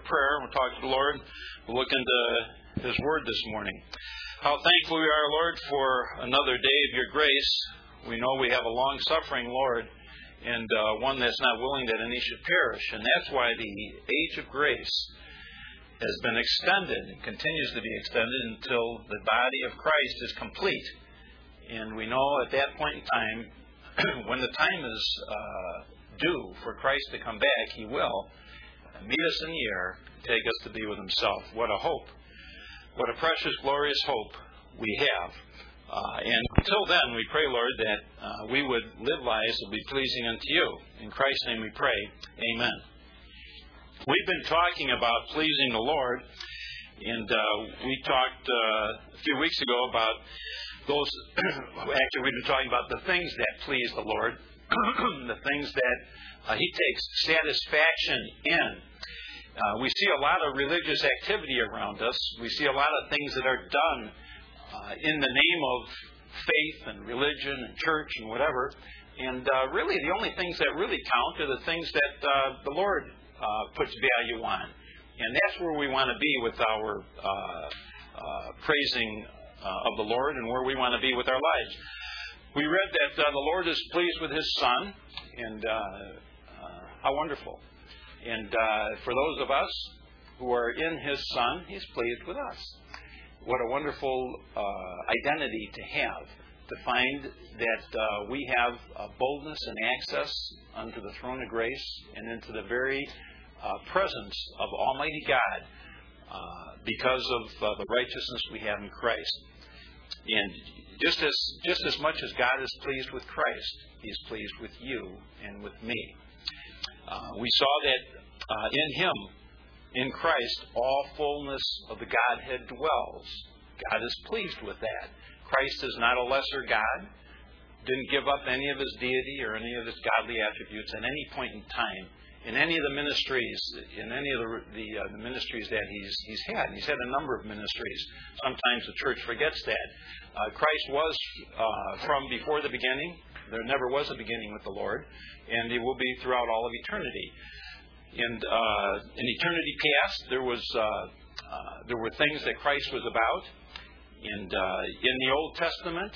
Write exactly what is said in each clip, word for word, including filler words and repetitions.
prayer. We'll talk to the Lord. We'll look into His Word this morning. How thankful we are, Lord, for another day of Your grace. We know we have a long-suffering Lord, and uh, one that's not willing that any should perish. And that's why the age of grace has been extended and continues to be extended until the body of Christ is complete. And we know at that point in time, when the time is uh, due for Christ to come back, He will meet us in the air, take us to be with Himself. What a hope. What a precious, glorious hope we have. Uh, and until then, we pray, Lord, that uh, we would live lives that will be pleasing unto You. In Christ's name we pray. Amen. We've been talking about pleasing the Lord, and uh, we talked uh, a few weeks ago about those, actually we've been talking about the things that please the Lord, the things that uh, He takes satisfaction in. Uh, we see a lot of religious activity around us. We see a lot of things that are done uh, in the name of faith and religion and church and whatever. And uh, really the only things that really count are the things that uh, the Lord uh, puts value on. And that's where we want to be with our uh, uh, praising uh, of the Lord, and where we want to be with our lives. We read that uh, the Lord is pleased with His Son, and uh, uh, how wonderful. And uh, for those of us who are in His Son, He's pleased with us. What a wonderful uh, identity to have, to find that uh, we have uh, boldness and access unto the throne of grace and into the very uh, presence of Almighty God uh, because of uh, the righteousness we have in Christ. And just as just as much as God is pleased with Christ, He's pleased with you and with me. Uh, we saw that uh, in Him, in Christ, all fullness of the Godhead dwells. God is pleased with that. Christ is not a lesser God, didn't give up any of His deity or any of His godly attributes at any point in time, in any of the ministries, in any of the the, uh, the ministries that He's He's had. He's had a number of ministries. Sometimes the church forgets that. Uh, Christ was uh, from before the beginning. There never was a beginning with the Lord, and He will be throughout all of eternity. And uh, in eternity past, there was uh, uh, there were things that Christ was about. And uh, in the Old Testament,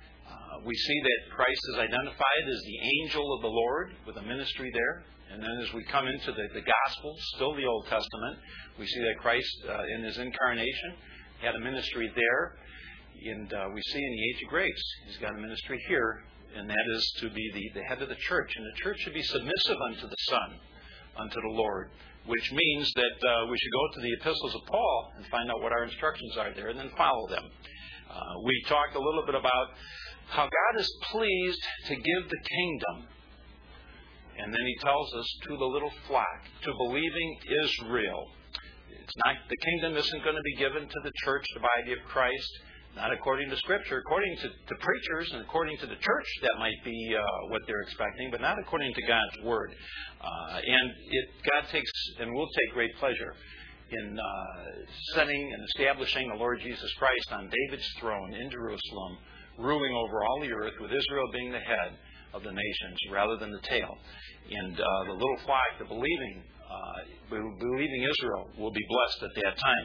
uh, we see that Christ is identified as the angel of the Lord with a ministry there. And then as we come into the, the Gospel, still the Old Testament, we see that Christ, uh, in His incarnation, had a ministry there. And uh, we see in the age of grace, He's got a ministry here, and that is to be the, the head of the church. And the church should be submissive unto the Son, unto the Lord, which means that uh, we should go to the epistles of Paul and find out what our instructions are there and then follow them. Uh, we talked a little bit about how God is pleased to give the kingdom. And then He tells us to the little flock, to believing Israel. It's not, the kingdom isn't going to be given to the church, the body of Christ, not according to Scripture. According to, to preachers and according to the church, that might be uh, what they're expecting, but not according to God's Word. Uh, and it, God takes and will take great pleasure in uh, setting and establishing the Lord Jesus Christ on David's throne in Jerusalem, ruling over all the earth, with Israel being the head of the nations rather than the tail. And uh, the little flock, the believing, uh, believing Israel, will be blessed at that time.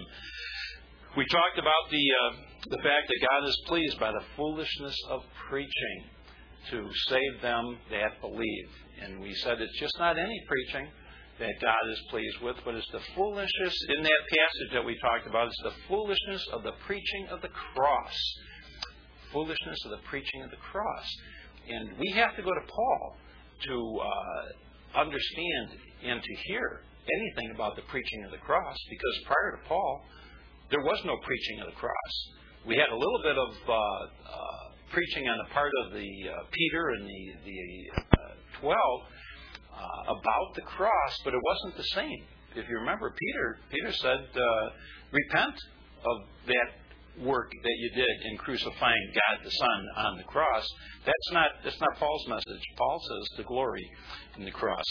We talked about the uh, the fact that God is pleased by the foolishness of preaching to save them that believe. And we said it's just not any preaching that God is pleased with, but it's the foolishness in that passage that we talked about. It's the foolishness of the preaching of the cross. Foolishness of the preaching of the cross. And we have to go to Paul to uh, understand and to hear anything about the preaching of the cross, because prior to Paul, there was no preaching of the cross. We had a little bit of uh, uh, preaching on the part of the uh, Peter and the, the uh, twelve uh, about the cross, but it wasn't the same. If you remember, Peter Peter said, uh, repent of that work that you did in crucifying God the Son on the cross. That's not that's not Paul's message. Paul says the glory in the cross.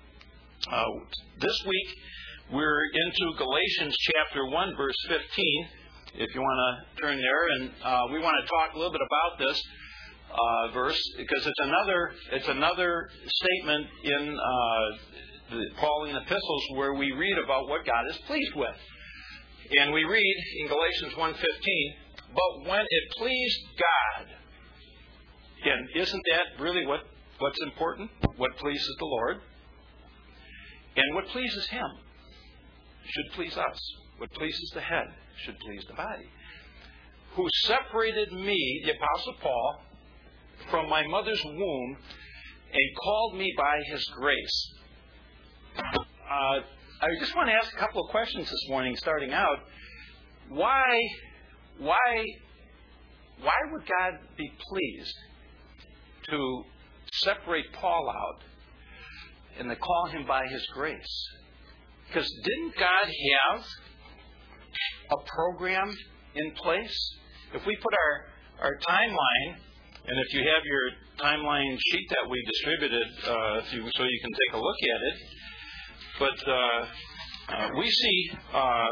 Uh, this week, we're into Galatians chapter one, verse fifteen, if you want to turn there. And uh, we want to talk a little bit about this uh, verse, because it's another it's another statement in uh, the Pauline epistles where we read about what God is pleased with. And we read in Galatians one fifteen, but when it pleased God, and isn't that really what, what's important? What pleases the Lord? And what pleases Him should please us. What pleases the head should please the body. Who separated me, the Apostle Paul, from my mother's womb and called me by His grace. Uh, I just want to ask a couple of questions this morning, starting out. Why, why, why would God be pleased to separate Paul out and to call him by His grace? Because didn't God have a program in place? If we put our, our timeline, and if you have your timeline sheet that we distributed, uh, if you, so you can take a look at it, but uh, uh, we see uh,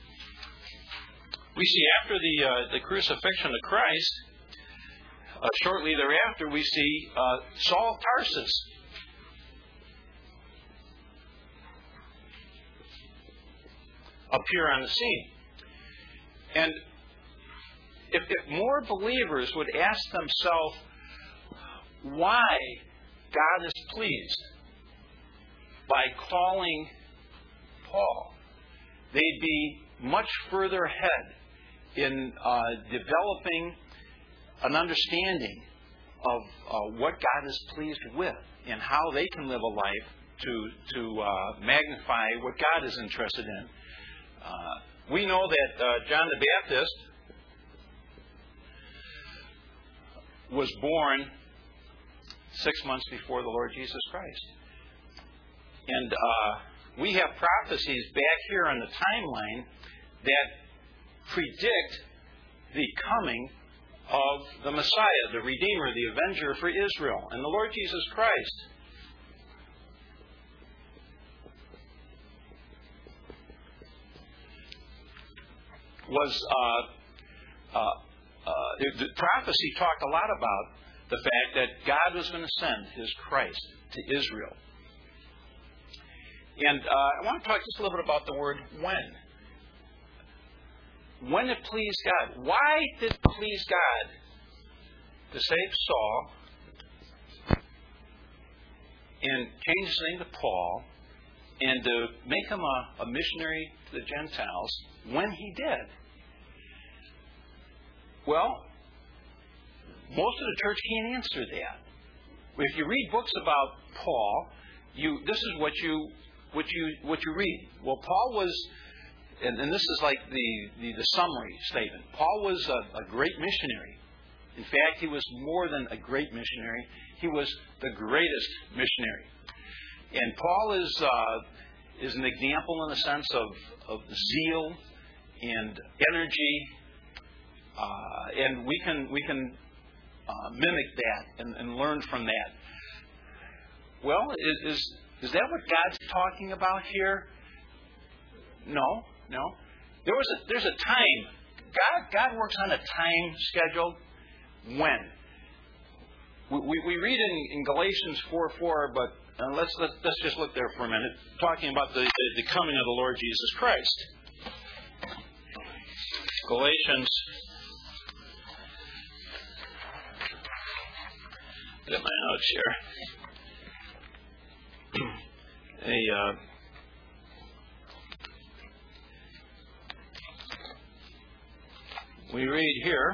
we see after the uh, the crucifixion of Christ, uh, shortly thereafter, we see uh, Saul of Tarsus appear on the scene. And if, if more believers would ask themselves why God is pleased by calling Paul, they'd be much further ahead in uh, developing an understanding of uh, what God is pleased with and how they can live a life to to uh, magnify what God is interested in. Uh, we know that uh, John the Baptist was born six months before the Lord Jesus Christ. And uh, we have prophecies back here on the timeline that predict the coming of the Messiah, the Redeemer, the Avenger for Israel, and the Lord Jesus Christ. Was uh, uh, uh, the, the prophecy talked a lot about the fact that God was going to send His Christ to Israel. And uh, I want to talk just a little bit about the word when. When it pleased God. Why did it please God to save Saul and change his name to Paul and to make him a, a missionary to the Gentiles when He did? Well, most of the church can't answer that. If you read books about Paul, you this is what you what you what you read. Well, Paul was, and, and this is like the, the, the summary statement. Paul was a, a great missionary. In fact, he was more than a great missionary. He was the greatest missionary. And Paul is uh, is an example in the sense of, of zeal and energy. Uh, and we can we can uh, mimic that and, and learn from that. Well, is, is is that what God's talking about here? No, no. There was a there's a time. God God works on a time schedule. When we we, we read in, in Galatians four four, but uh, let's, let's let's just look there for a minute, talking about the the coming of the Lord Jesus Christ. Galatians. Get my notes here. A uh, we read here,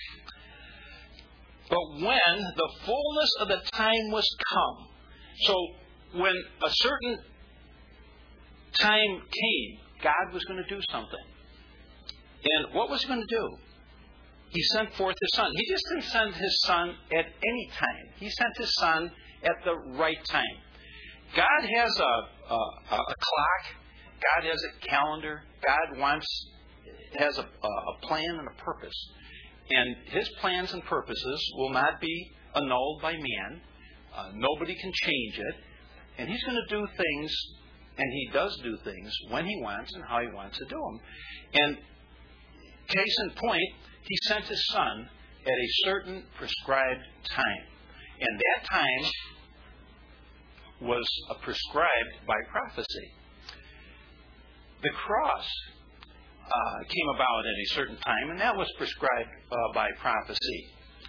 but when the fullness of the time was come, so when a certain time came, God was going to do something. And what was He going to do? He sent forth His Son. He just didn't send His Son at any time. He sent His Son at the right time. God has a, a, a clock. God has a calendar. God wants has a, a plan and a purpose. And His plans and purposes will not be annulled by man. Uh, nobody can change it. And He's going to do things, and He does do things when He wants and how He wants to do them. And case in point, He sent His Son at a certain prescribed time. And that time was uh, prescribed by prophecy. The cross uh, came about at a certain time, and that was prescribed uh, by prophecy.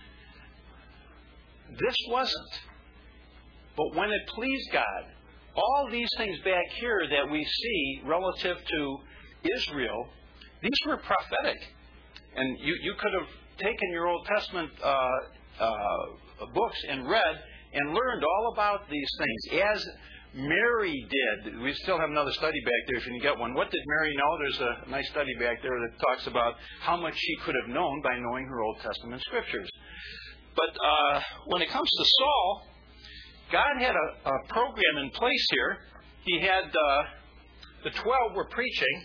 This wasn't. But when it pleased God, all these things back here that we see relative to Israel, these were prophetic. And you, you could have taken your Old Testament uh, uh, books and read and learned all about these things. As Mary did. We still have another study back there if you can get one. What did Mary know? There's a nice study back there that talks about how much she could have known by knowing her Old Testament scriptures. But uh, when it comes to Saul, God had a, a program in place here. He had uh, the twelve were preaching.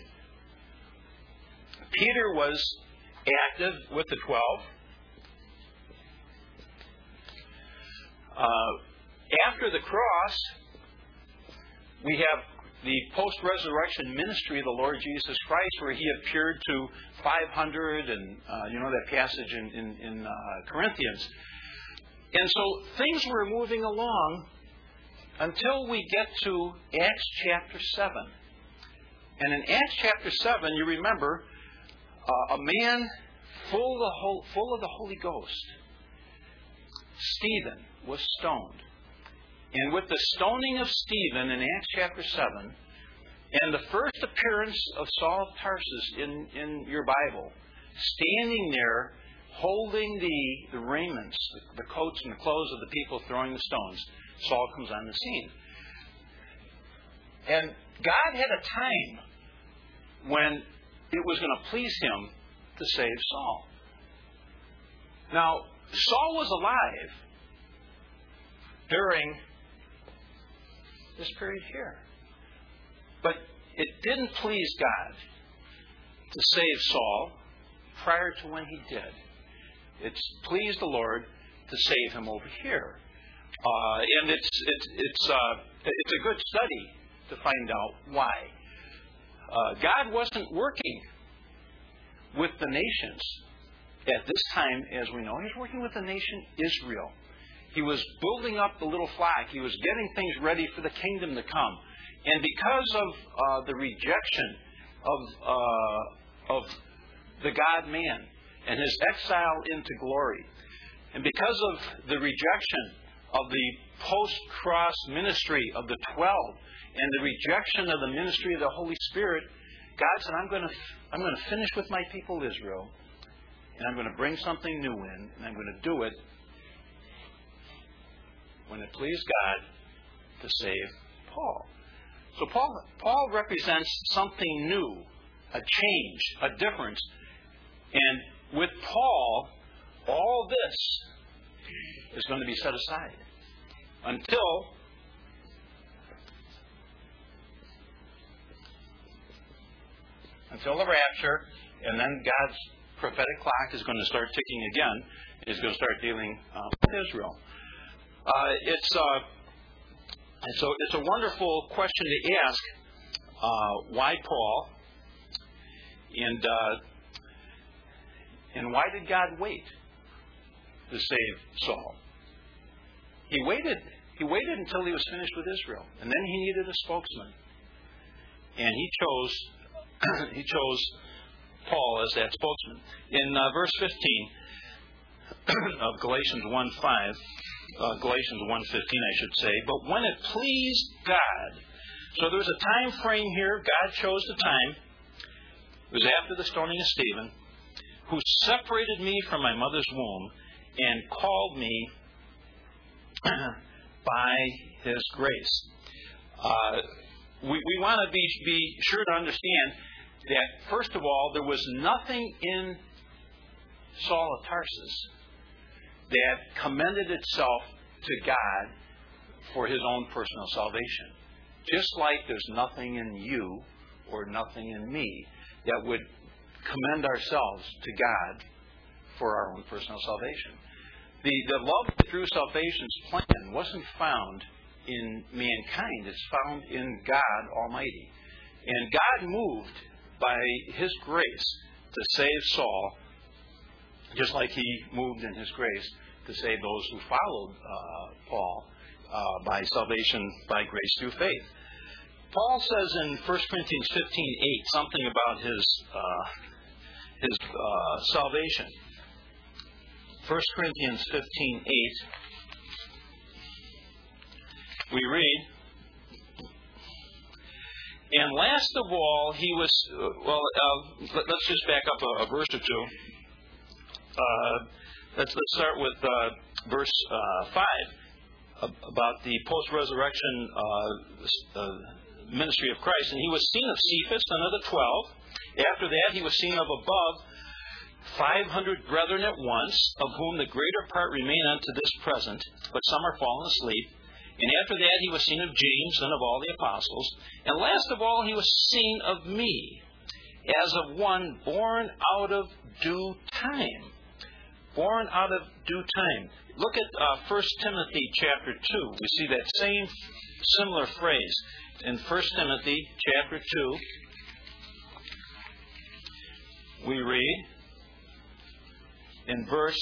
Peter was active with the twelve. Uh, after the cross, we have the post-resurrection ministry of the Lord Jesus Christ, where He appeared to five hundred, and uh, you know that passage in, in, in uh, Corinthians. And so things were moving along until we get to Acts chapter seven. And in Acts chapter seven, you remember, uh, a man full of, the whole, full of the Holy Ghost, Stephen, was stoned. And with the stoning of Stephen in Acts chapter seven, and the first appearance of Saul of Tarsus in, in your Bible, standing there holding the, the raiments, the, the coats and the clothes of the people throwing the stones, Saul comes on the scene. And God had a time when it was going to please Him to save Saul. Now, Saul was alive during this period here. But it didn't please God to save Saul prior to when He did. It's pleased the Lord to save him over here. Uh, and it's it's it's uh, it's a good study to find out why. Uh, God wasn't working with the nations at this time, as we know. He was working with the nation Israel. He was building up the little flock. He was getting things ready for the kingdom to come. And because of uh, the rejection of uh, of the God-man and his exile into glory, and because of the rejection of the post-cross ministry of the twelve, and the rejection of the ministry of the Holy Spirit, God said, I'm going to I'm going to finish with my people Israel, and I'm going to bring something new in, and I'm going to do it when it pleased God to save Paul. So Paul, Paul represents something new, a change, a difference. And with Paul, all this is going to be set aside until until the rapture, and then God's prophetic clock is going to start ticking again. He's going to start dealing uh, with Israel. Uh, it's uh, so it's a wonderful question to ask. Uh, why Paul? And uh, and why did God wait to save Saul? He waited. He waited until he was finished with Israel, and then he needed a spokesman, and he chose he chose Paul as that spokesman. In uh, verse fifteen of Galatians one five. Uh, Galatians one fifteen, I should say. But when it pleased God, so there was a time frame here. God chose the time. It was after the stoning of Stephen, who separated me from my mother's womb and called me by His grace. Uh, we we want to be be sure to understand that, first of all, there was nothing in Saul of Tarsus that commended itself to God for His own personal salvation. Just like there's nothing in you or nothing in me that would commend ourselves to God for our own personal salvation. The, the love through salvation's plan wasn't found in mankind. It's found in God Almighty. And God moved by His grace to save Saul, just like He moved in His grace to save those who followed uh, Paul uh, by salvation by grace through faith. Paul says in First Corinthians fifteen eight something about his uh, his uh, salvation. First Corinthians fifteen eight, we read, and last of all, he was, uh, well, uh, let, let's just back up a, a verse or two. Uh, let's, let's start with uh, verse uh, five, about the post-resurrection uh, uh, ministry of Christ. And he was seen of Cephas, and of the twelve. After that, he was seen of above five hundred brethren at once, of whom the greater part remain unto this present, but some are fallen asleep. And after that, he was seen of James, and of all the apostles. And last of all, he was seen of me, as of one born out of due time. Born out of due time. Look at uh, First Timothy chapter two. We see that same similar phrase in First Timothy chapter two. We read in verse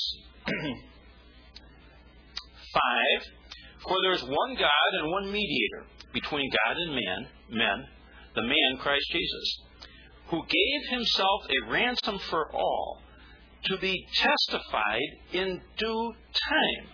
five, for there is one God and one mediator between God and man, men, the man Christ Jesus, who gave himself a ransom for all, to be testified in due time.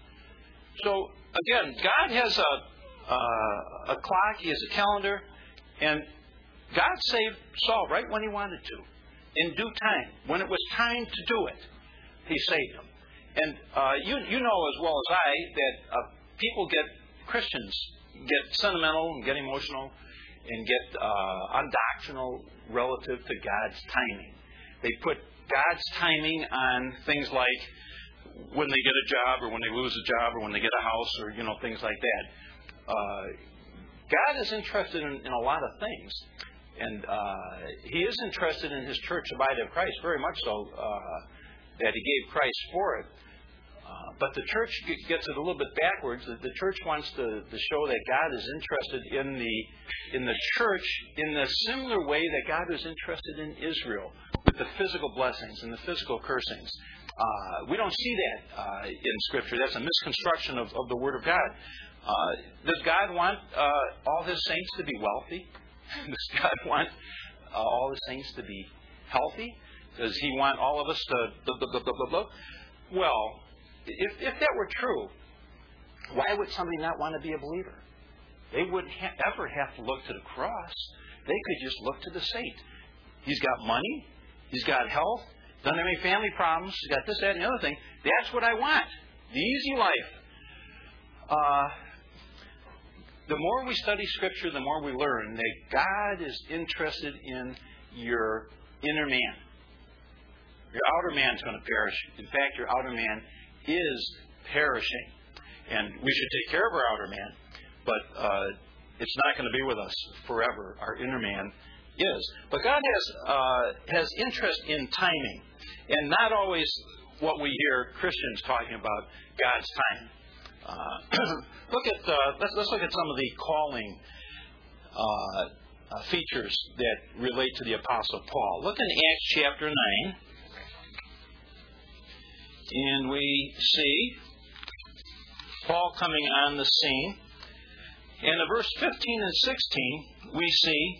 So again, God has a uh, a clock, He has a calendar, and God saved Saul right when He wanted to, in due time. When it was time to do it, He saved him. And uh, you you know as well as I that uh, people get, Christians get sentimental and get emotional and get uh, undoctrinal relative to God's timing. They put God's timing on things like when they get a job or when they lose a job or when they get a house or, you know, things like that. Uh, God is interested in, in a lot of things. And uh, He is interested in His church, the body of Christ, very much so, uh, that He gave Christ for it. Uh, but the church gets it a little bit backwards. The, the church wants to, to show that God is interested in the in the church in the similar way that God was interested in Israel, with the physical blessings and the physical cursings. Uh, we don't see that uh, in Scripture. That's a misconstruction of, of the Word of God. Uh, does God want uh, all His saints to be wealthy? Does God want uh, all His saints to be healthy? Does He want all of us to blah, blah, blah, blah, blah, blah? Well, if, if that were true, why would somebody not want to be a believer? They wouldn't ha- ever have to look to the cross. They could just look to the saint. He's got money. He's got health. Doesn't have any family problems. He's got this, that, and the other thing. That's what I want. The easy life. Uh, the more we study Scripture, the more we learn that God is interested in your inner man. Your outer man is going to perish. In fact, your outer man is perishing. And we should take care of our outer man. But uh, it's not going to be with us forever. Our inner man is. But God has uh, has interest in timing. And not always what we hear Christians talking about, God's timing. Uh, look at uh, let's let's look at some of the calling uh, uh, features that relate to the Apostle Paul. Look in Acts chapter nine, and we see Paul coming on the scene. And in verse fifteen and sixteen, we see,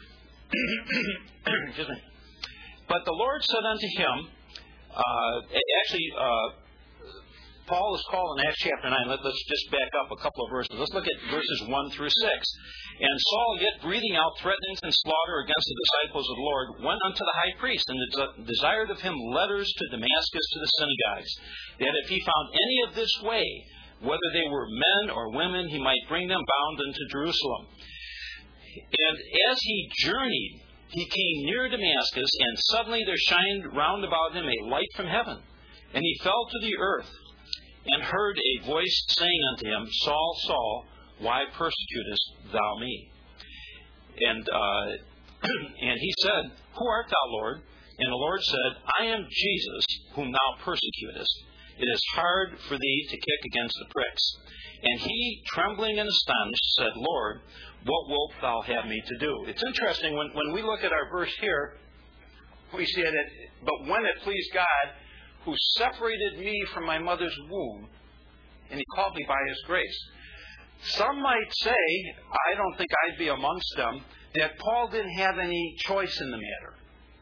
excuse me, but the Lord said unto him, uh, actually. Uh, Paul is called in Acts chapter nine. Let, let's just back up a couple of verses. Let's look at verses one through six. And Saul, yet breathing out threatenings and slaughter against the disciples of the Lord, went unto the high priest, and des- desired of him letters to Damascus to the synagogues, that if he found any of this way, whether they were men or women, he might bring them bound unto Jerusalem. And as he journeyed, he came near Damascus, and suddenly there shined round about him a light from heaven. And he fell to the earth, and heard a voice saying unto him, Saul, Saul, why persecutest thou me? And uh, and he said, Who art thou, Lord? And the Lord said, I am Jesus, whom thou persecutest. It is hard for thee to kick against the pricks. And he, trembling and astonished, said, Lord, what wilt thou have me to do? It's interesting, when, when we look at our verse here, we see that, but when it pleased God, who separated me from my mother's womb, and He called me by His grace. some might say, I don't think I'd be amongst them, that Paul didn't have any choice in the matter.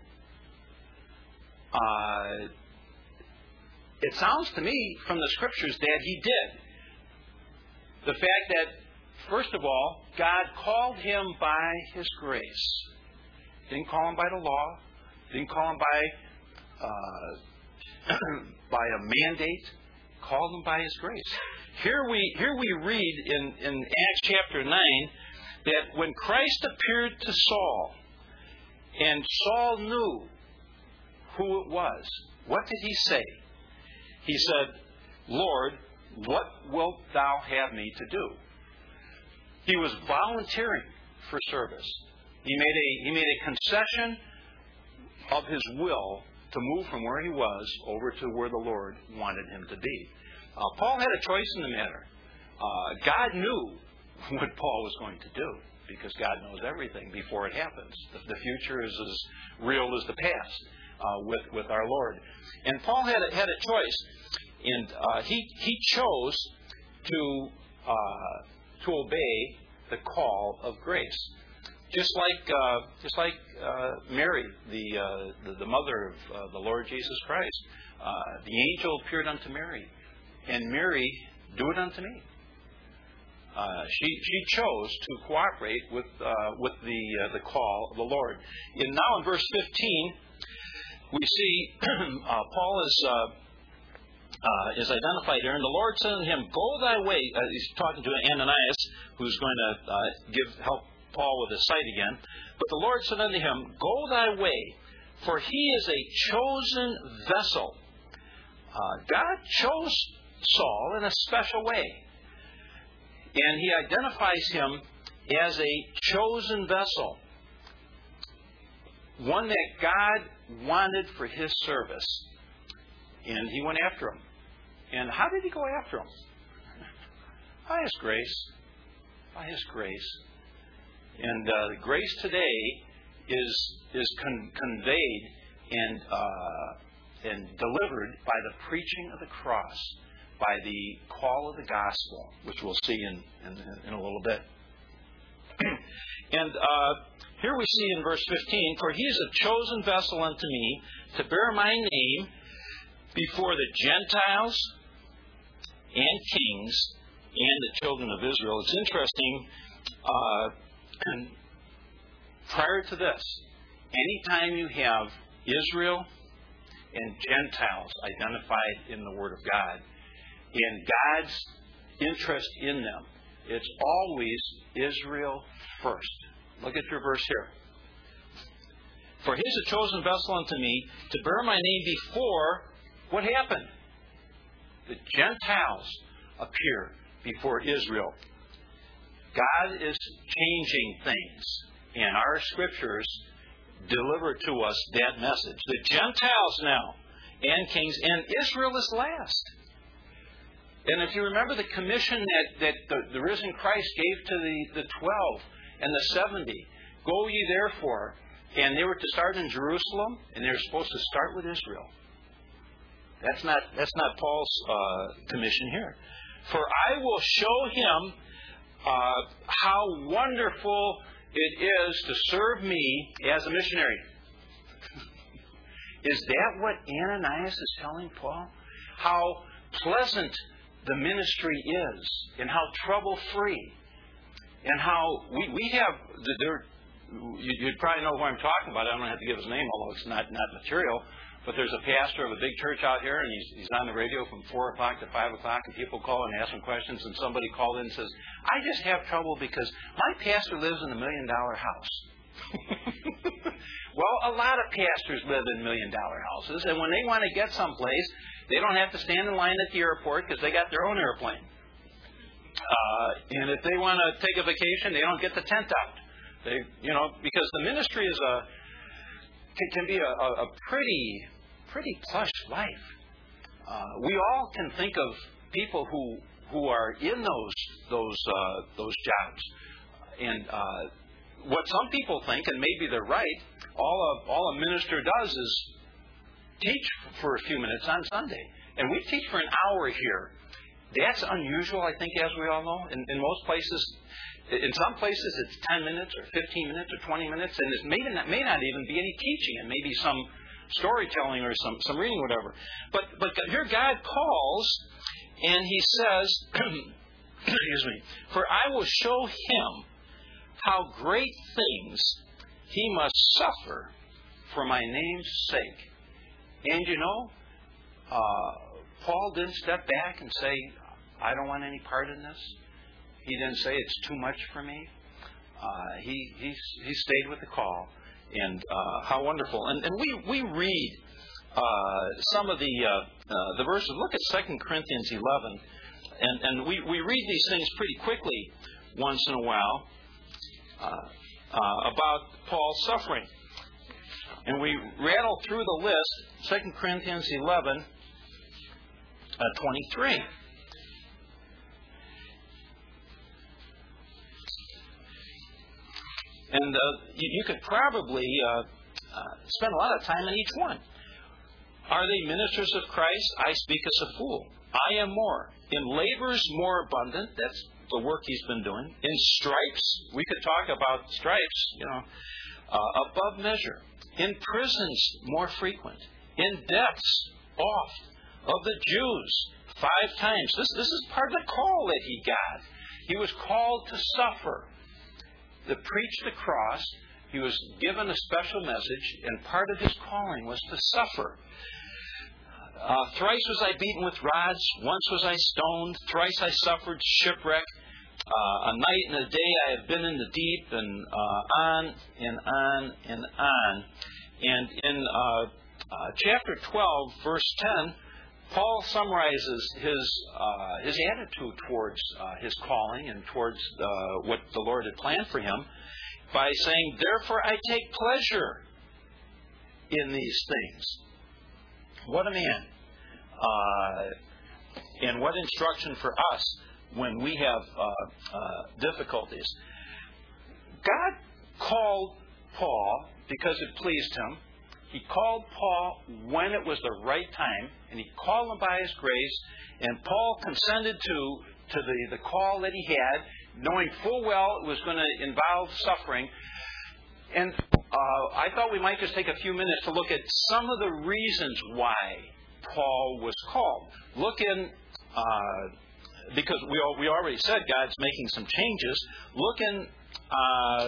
Uh, it sounds to me from the Scriptures that he did. The fact that, first of all, God called him by His grace. Didn't call him by the law. Didn't call him by uh, by a mandate. Called him by His grace. Here we here we read in, in Acts chapter nine that when Christ appeared to Saul, and Saul knew who it was, what did he say? He said, Lord, what wilt thou have me to do? He was volunteering for service. He made a he made a concession of his will to move from where he was over to where the Lord wanted him to be. Uh, Paul had a choice in the matter. Uh, God knew what Paul was going to do because God knows everything before it happens. The, the future is as real as the past uh, with with our Lord. And Paul had a, had a choice, and uh, he he chose to uh, to obey the call of grace. Just like uh, just like uh, Mary, the, uh, the the mother of uh, the Lord Jesus Christ, uh, the angel appeared unto Mary, and Mary, do it unto me. Uh, she she chose to cooperate with uh, with the uh, the call of the Lord. And now in verse fifteen, we see uh, Paul is uh, uh, is identified here, and the Lord said unto him, "Go thy way." Uh, he's talking to Ananias, who's going to uh, give help Paul with his sight again. But the Lord said unto him, "Go thy way, for he is a chosen vessel." Uh, God chose Saul in a special way. And He identifies him as a chosen vessel. One that God wanted for His service. And He went after him. And how did He go after him? By His grace. By His grace. And uh, the grace today is is con- conveyed and uh, and delivered by the preaching of the cross, by the call of the gospel, which we'll see in in, in a little bit. And uh, here we see in verse fifteen, "For he is a chosen vessel unto me to bear my name before the Gentiles and kings and the children of Israel." It's interesting. Uh, And prior to this, anytime you have Israel and Gentiles identified in the Word of God, and God's interest in them, it's always Israel first. Look at your verse here. "For he is a chosen vessel unto me to bear my name before," what happened? The Gentiles appear before Israel. God is changing things, and our Scriptures deliver to us that message. The Gentiles now, and kings, and Israel is last. And if you remember the commission that, that the, the risen Christ gave to the, the twelve and the seventy, "Go ye therefore," and they were to start in Jerusalem, and they were supposed to start with Israel. That's not that's not Paul's uh, commission here. "For I will show him Uh, how wonderful it is to serve me as a missionary." Is that what Ananias is telling Paul? How pleasant the ministry is, and how trouble-free, and how we, we have, there, you, you'd probably know who I'm talking about. I don't have to give his name, although it's not, not material. But there's a pastor of a big church out here, and he's, he's on the radio from four o'clock to five o'clock, and people call and ask him questions, and somebody called in and says, "I just have trouble because my pastor lives in a million-dollar house." Well, a lot of pastors live in million-dollar houses, and when they want to get someplace, they don't have to stand in line at the airport because they got their own airplane. Uh, and if they want to take a vacation, they don't get the tent out. They, you know, because the ministry is a can, can be a, a, a pretty, pretty plush life. Uh, we all can think of people who who are in those those uh, those jobs, and uh, what some people think, and maybe they're right, all a all a minister does is teach for a few minutes on Sunday, and we teach for an hour here, That's unusual, I think, as we all know. In, in most places, in some places it's ten minutes or fifteen minutes or twenty minutes, and it may not, may not even be any teaching. It may be some storytelling or some, some reading, whatever. But, but here God calls, and He says, excuse me, for I will show him how great things he must suffer for my name's sake. And you know, uh, Paul didn't step back and say, I don't want any part in this. He didn't say it's too much for me. Uh, he, he he stayed with the call. And uh, how wonderful. And, and we, we read uh, some of the uh, uh, the verses. Look at Second Corinthians eleven. And, and we, we read these things pretty quickly once in a while uh, uh, about Paul's suffering. And we rattle through the list, Second Corinthians eleven, uh, twenty-three. And uh, you, you could probably uh, uh, spend a lot of time in each one. Are they ministers of Christ? I speak as a fool. I am more. In labors more abundant. That's the work he's been doing. In stripes, we could talk about stripes, you know, uh, above measure. In prisons more frequent. In deaths oft. Of the Jews five times. This, this is part of the call that he got. He was called to suffer. To preach the cross. He was given a special message, and part of his calling was to suffer. Uh, thrice was I beaten with rods, once was I stoned, thrice I suffered shipwreck. Uh, a night and a day I have been in the deep, and uh, on and on and on. And in uh, uh, chapter twelve, verse ten, Paul summarizes his uh, his attitude towards uh, his calling and towards uh, what the Lord had planned for him by saying, "Therefore I take pleasure in these things." What a man! Uh, and what instruction for us when we have uh, uh, difficulties. God called Paul because it pleased him. He called Paul when it was the right time, and he called him by his grace, and Paul consented to, to the, the call that he had, knowing full well it was going to involve suffering. And uh, I thought we might just take a few minutes to look at some of the reasons why Paul was called. Look in, uh, because we all, we already said God's making some changes. Look in uh,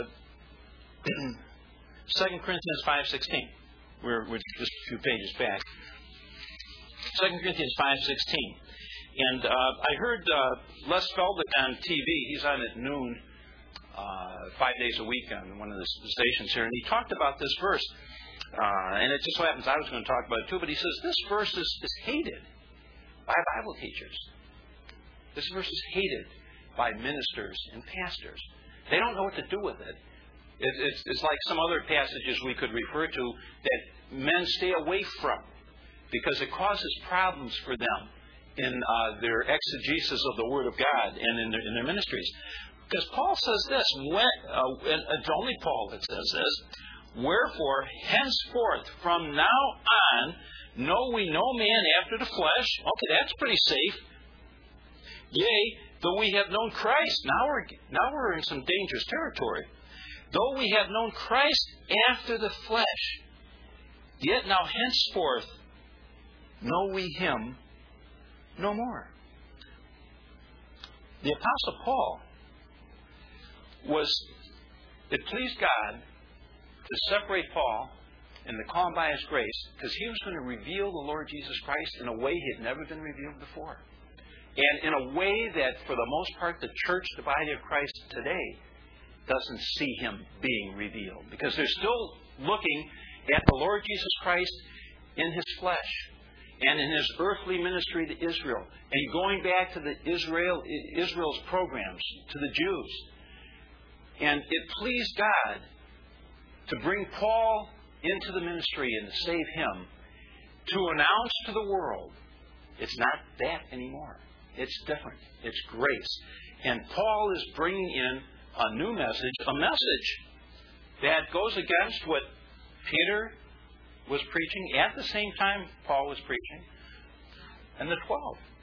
Second Corinthians five sixteen. We're, we're just a few pages back. Second Corinthians five sixteen. And uh, I heard uh, Les Feldick on T V. He's on at noon, uh, five days a week on one of the stations here. And he talked about this verse. Uh, and it just so happens I was going to talk about it too. But he says this verse is, is hated by Bible teachers. This verse is hated by ministers and pastors. They don't know what to do with it. it it's, it's like some other passages we could refer to that men stay away from because it causes problems for them in uh, their exegesis of the Word of God and in their, in their ministries. Because Paul says this, when, uh, and it's only Paul that says this, "Wherefore, henceforth, from now on, know we no man after the flesh." Okay, that's pretty safe. "Yea, though we have known Christ," now we're, now we're in some dangerous territory. "Though we have known Christ after the flesh, yet now henceforth know we him no more." The Apostle Paul was, it pleased God to separate Paul and to call him by his grace because he was going to reveal the Lord Jesus Christ in a way he had never been revealed before. And in a way that, for the most part, the church, the body of Christ today, doesn't see him being revealed. Because they're still looking at the Lord Jesus Christ in his flesh and in his earthly ministry to Israel and going back to the Israel Israel's programs to the Jews. And it pleased God to bring Paul into the ministry and to save him, to announce to the world, it's not that anymore. It's different. It's grace. And Paul is bringing in a new message, a message that goes against what Peter was preaching at the same time Paul was preaching, and the twelve.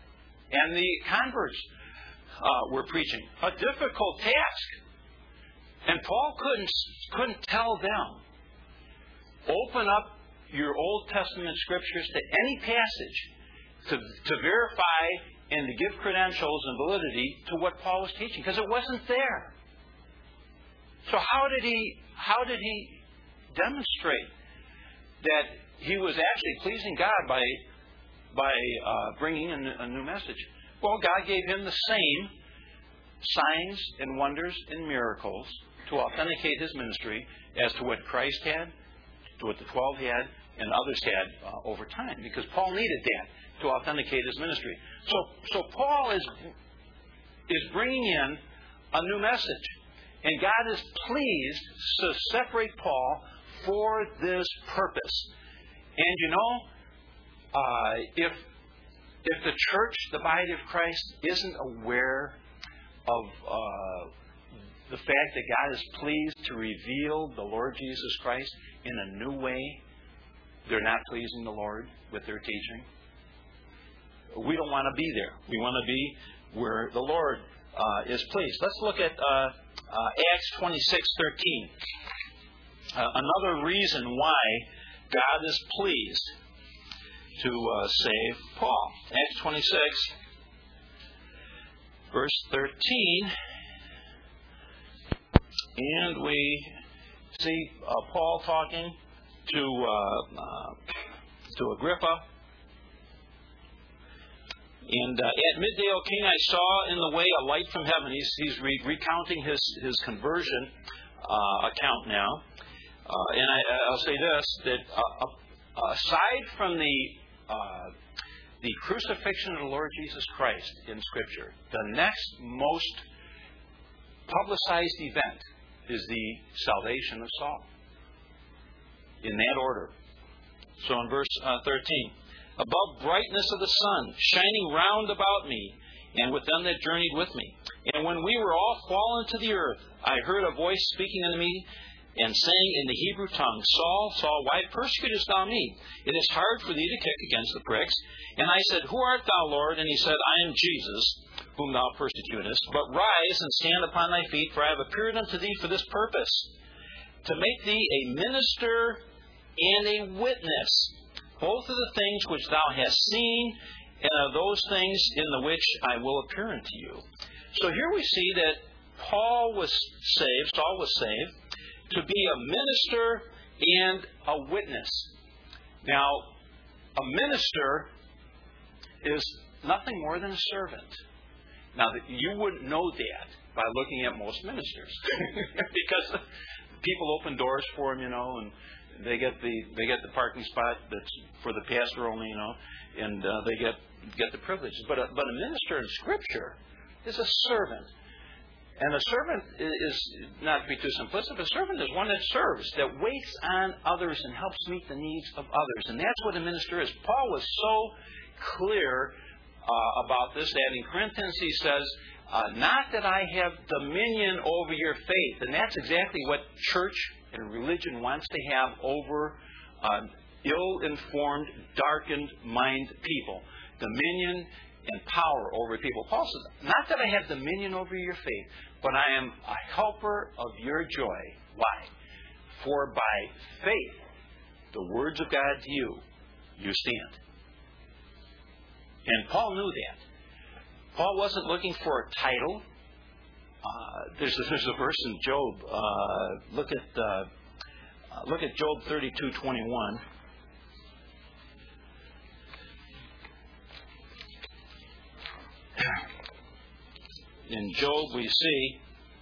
and the converts uh, were preaching. A difficult task. And Paul couldn't, couldn't tell them, open up your Old Testament Scriptures to any passage to, to verify and to give credentials and validity to what Paul was teaching, because it wasn't there. So how did he how did he demonstrate that he was actually pleasing God by by uh, bringing in a new message? Well, God gave him the same signs and wonders and miracles to authenticate his ministry as to what Christ had, to what the twelve had, and others had uh, over time, because Paul needed that to authenticate his ministry. So, so Paul is is bringing in a new message, and God is pleased to separate Paul for this purpose. And you know, uh, if if the church, the body of Christ, isn't aware of uh, the fact that God is pleased to reveal the Lord Jesus Christ in a new way, they're not pleasing the Lord with their teaching. We don't want to be there. We want to be where the Lord uh, is pleased. Let's look at uh, uh, Acts twenty-six thirteen. Uh, another reason why God is pleased to uh, save Paul. Acts twenty-six, verse thirteen. And we see uh, Paul talking to uh, uh, to Agrippa. And uh, at midday, O king, I saw in the way a light from heaven. He's, he's re- recounting his, his conversion uh, account now. Uh, and I, I'll say this, that uh, aside from the uh, the crucifixion of the Lord Jesus Christ in Scripture, the next most publicized event is the salvation of Saul. In that order. So in verse uh, thirteen, above brightness of the sun, shining round about me, and with them that journeyed with me. And when we were all fallen to the earth, I heard a voice speaking unto me, and saying in the Hebrew tongue, Saul, Saul, why persecutest thou me? It is hard for thee to kick against the pricks. And I said, Who art thou, Lord? And he said, I am Jesus, whom thou persecutest. But rise and stand upon thy feet, for I have appeared unto thee for this purpose, to make thee a minister and a witness, both of the things which thou hast seen, and of those things in the which I will appear unto you. So here we see that Paul was saved, Saul was saved, to be a minister and a witness. Now, a minister is nothing more than a servant. Now, you wouldn't know that by looking at most ministers, because people open doors for them, you know, and they get the they get the parking spot that's for the pastor only, you know, and uh, they get get the privileges. But a, but a minister in Scripture is a servant. And a servant is, not to be too simplistic, a servant is one that serves, that waits on others and helps meet the needs of others. And that's what a minister is. Paul was so clear uh, about this that in Corinthians he says, uh, not that I have dominion over your faith. And that's exactly what church and religion wants to have over uh, ill-informed, darkened mind people. Dominion and power over people. Paul says, not that I have dominion over your faith, but I am a helper of your joy. Why? For by faith, the words of God to you, you stand. And Paul knew that. Paul wasn't looking for a title. Uh, there's, a, there's a verse in Job. Uh, look at uh, look at Job thirty-two twenty-one. In Job we see,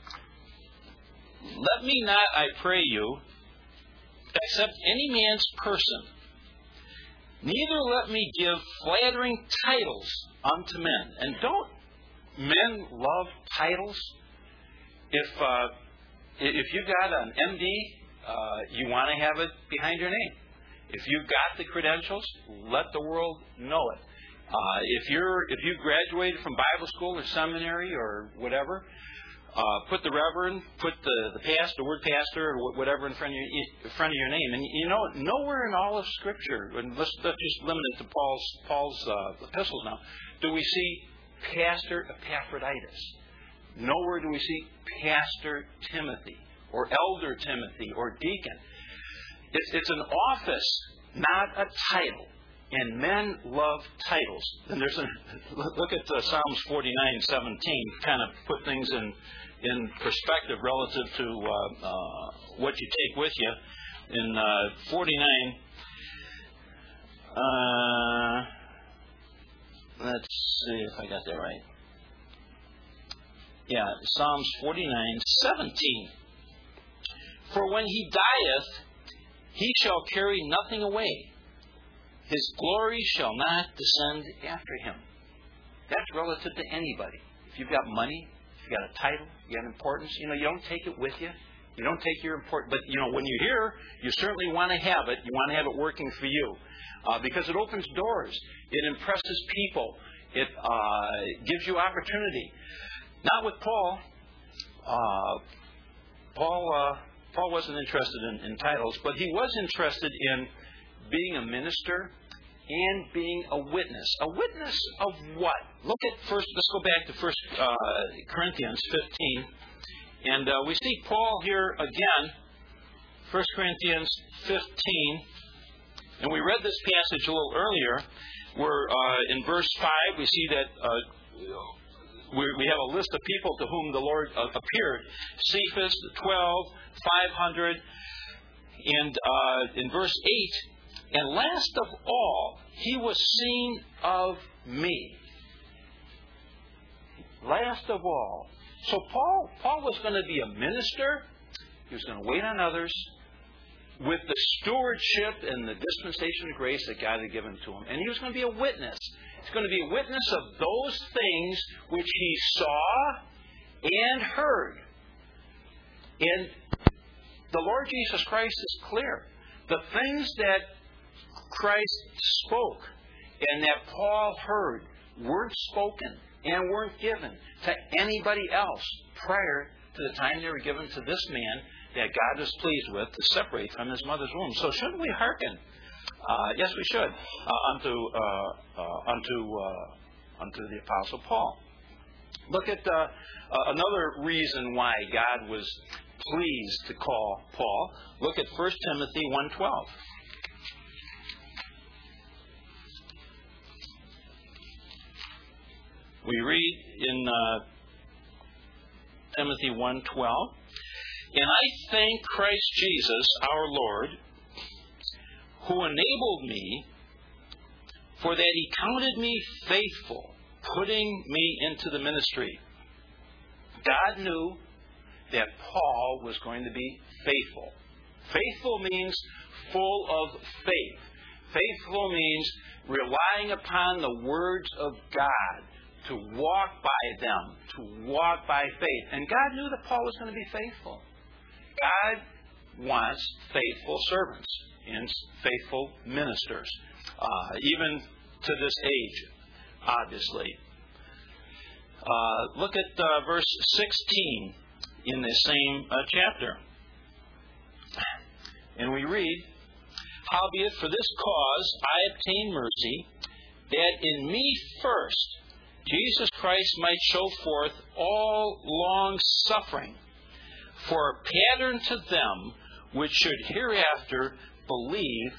let me not, I pray you, accept any man's person, neither let me give flattering titles unto men. And don't men love titles? If uh, if you've got an M D, uh, you want to have it behind your name. If you've got the credentials, let the world know it. Uh, if you're if you graduated from Bible school or seminary or whatever, uh, put the reverend, put the the pastor, the word pastor, or whatever in front of your in front of your name. And you know, nowhere in all of Scripture, and let's, let's just limit it to Paul's Paul's uh, epistles now, do we see Pastor Epaphroditus. Nowhere do we see Pastor Timothy or Elder Timothy or Deacon. It's, it's an office, not a title. And men love titles. And there's a look at uh, Psalms forty-nine seventeen, kind of put things in in perspective relative to uh, uh, what you take with you. In uh, forty-nine, uh, let's see if I got that right. Yeah, Psalms forty-nine seventeen. For when he dieth, he shall carry nothing away. His glory shall not descend after him. That's relative to anybody. If you've got money, if you've got a title, you have importance, you know, you don't take it with you. You don't take your importance. But, you know, when you're here, you certainly want to have it. You want to have it working for you. Uh, because it opens doors. It impresses people. It uh, gives you opportunity. Not with Paul. Uh, Paul uh, Paul wasn't interested in, in titles, but he was interested in being a minister and being a witness. A witness of what? Look at first. Let's go back to First uh, Corinthians fifteen, and uh, we see Paul here again. First Corinthians fifteen, and we read this passage a little earlier, where uh, in verse five we see that uh, we, we have a list of people to whom the Lord uh, appeared: Cephas, the twelve, five hundred, and uh, in verse eight. And last of all, he was seen of me. Last of all. So Paul, Paul was going to be a minister. He was going to wait on others with the stewardship and the dispensation of grace that God had given to him. And he was going to be a witness. He's going to be a witness of those things which he saw and heard. And the Lord Jesus Christ is clear. The things that Christ spoke and that Paul heard weren't spoken and weren't given to anybody else prior to the time they were given to this man that God was pleased with to separate from his mother's womb. So shouldn't we hearken? Uh, yes, we should. Uh, unto uh, uh, unto uh, unto the Apostle Paul. Look at uh, uh, another reason why God was pleased to call Paul. Look at First Timothy one twelve. We read in uh, Timothy one twelve, and I thank Christ Jesus our Lord, who enabled me, for that he counted me faithful, putting me into the ministry. God knew that Paul was going to be faithful. Faithful means full of faith. Faithful means relying upon the words of God, to walk by them, to walk by faith. And God knew that Paul was going to be faithful. God wants faithful servants and faithful ministers, uh, even to this age, obviously. Uh, look at uh, verse sixteen in the same uh, chapter. And we read, howbeit for this cause I obtain mercy, that in me first Jesus Christ might show forth all long suffering, for a pattern to them which should hereafter believe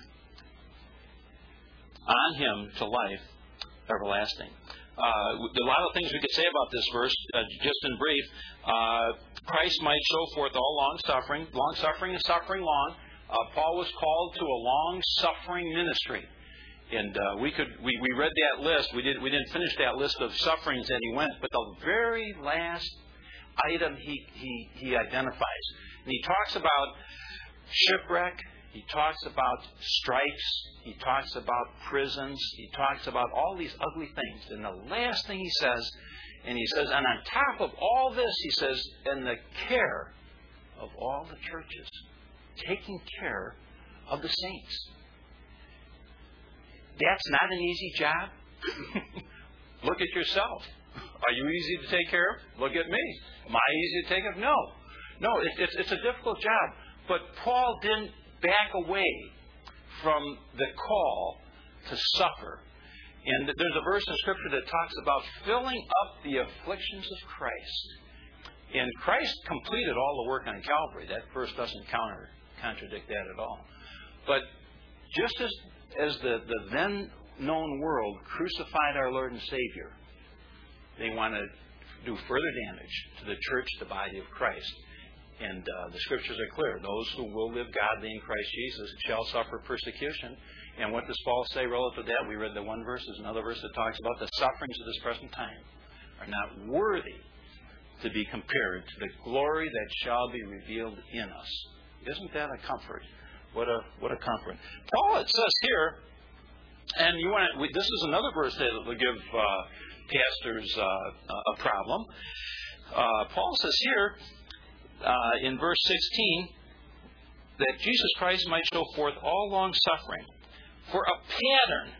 on him to life everlasting. Uh, a lot of things we could say about this verse, uh, just in brief. Uh, Christ might show forth all long suffering. Long suffering is suffering long. Uh, Paul was called to a long suffering ministry. And uh, we could we, we read that list. We did we didn't finish that list of sufferings that he went, but the very last item he he, he identifies. And he talks about shipwreck, he talks about stripes, he talks about prisons, he talks about all these ugly things. And the last thing he says, and he says, and on top of all this, he says, and the care of all the churches, taking care of the saints. That's not an easy job. Look at yourself. Are you easy to take care of? Look at me. Am I easy to take care of? No. No, it, it's, it's a difficult job. But Paul didn't back away from the call to suffer. And there's a verse in Scripture that talks about filling up the afflictions of Christ. And Christ completed all the work on Calvary. That verse doesn't counter, contradict that at all. But just as, as the, the then known world crucified our Lord and Savior, they want to do further damage to the church, the body of Christ. And uh, the Scriptures are clear. Those who will live godly in Christ Jesus shall suffer persecution. And what does Paul say relative to that? We read the one verse. There's another verse that talks about the sufferings of this present time are not worthy to be compared to the glory that shall be revealed in us. Isn't that a comfort? What a what a comfort. Paul, it says here, and you want to, we, this is another verse that will give uh, pastors uh, a problem. Uh, Paul says here uh, in verse sixteen that Jesus Christ might show forth all long suffering for a pattern